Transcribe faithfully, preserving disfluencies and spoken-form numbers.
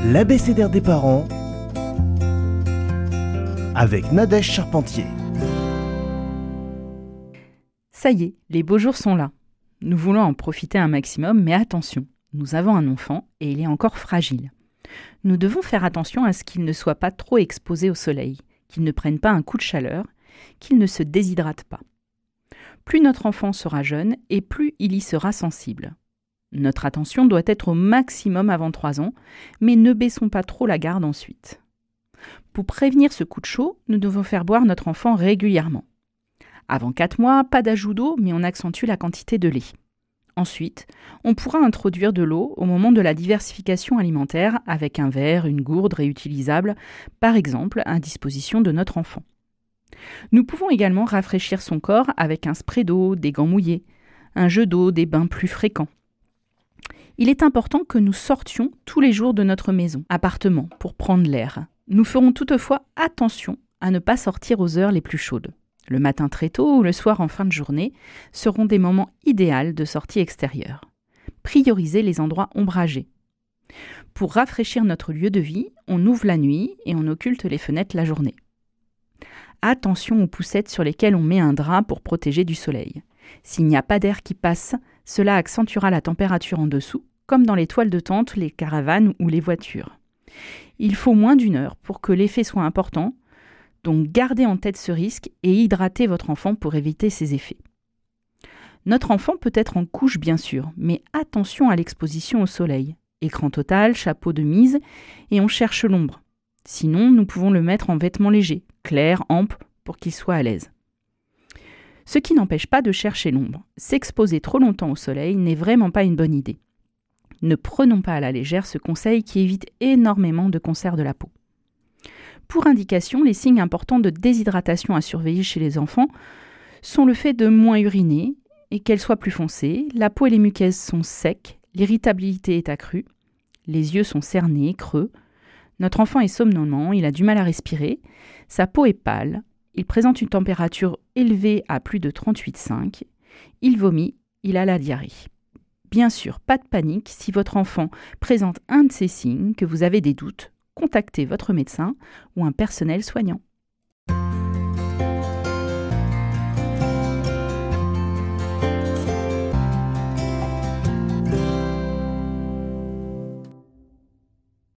L'abécédaire des parents avec Nadège Charpentier. Ça y est, les beaux jours sont là. Nous voulons en profiter un maximum, mais attention, nous avons un enfant et il est encore fragile. Nous devons faire attention à ce qu'il ne soit pas trop exposé au soleil, qu'il ne prenne pas un coup de chaleur, qu'il ne se déshydrate pas. Plus notre enfant sera jeune et plus il y sera sensible. Notre attention doit être au maximum avant trois ans, mais ne baissons pas trop la garde ensuite. Pour prévenir ce coup de chaud, nous devons faire boire notre enfant régulièrement. Avant quatre mois, pas d'ajout d'eau, mais on accentue la quantité de lait. Ensuite, on pourra introduire de l'eau au moment de la diversification alimentaire avec un verre, une gourde réutilisable, par exemple à disposition de notre enfant. Nous pouvons également rafraîchir son corps avec un spray d'eau, des gants mouillés, un jeu d'eau, des bains plus fréquents. Il est important que nous sortions tous les jours de notre maison, appartement, pour prendre l'air. Nous ferons toutefois attention à ne pas sortir aux heures les plus chaudes. Le matin très tôt ou le soir en fin de journée seront des moments idéaux de sortie extérieure. Priorisez les endroits ombragés. Pour rafraîchir notre lieu de vie, on ouvre la nuit et on occulte les fenêtres la journée. Attention aux poussettes sur lesquelles on met un drap pour protéger du soleil. S'il n'y a pas d'air qui passe, cela accentuera la température en dessous, comme dans les toiles de tente, les caravanes ou les voitures. Il faut moins d'une heure pour que l'effet soit important, donc gardez en tête ce risque et hydratez votre enfant pour éviter ces effets. Notre enfant peut être en couche bien sûr, mais attention à l'exposition au soleil. Écran total, chapeau de mise et on cherche l'ombre. Sinon, nous pouvons le mettre en vêtements légers, clairs, amples, pour qu'il soit à l'aise. Ce qui n'empêche pas de chercher l'ombre. S'exposer trop longtemps au soleil n'est vraiment pas une bonne idée. Ne prenons pas à la légère ce conseil qui évite énormément de cancers de la peau. Pour indication, les signes importants de déshydratation à surveiller chez les enfants sont le fait de moins uriner et qu'elle soit plus foncée, la peau et les muqueuses sont secs, l'irritabilité est accrue, les yeux sont cernés, creux, notre enfant est somnolent, il a du mal à respirer, sa peau est pâle, il présente une température élevée à plus de trente-huit virgule cinq, il vomit, il a la diarrhée. Bien sûr, pas de panique, si votre enfant présente un de ces signes, que vous avez des doutes, contactez votre médecin ou un personnel soignant.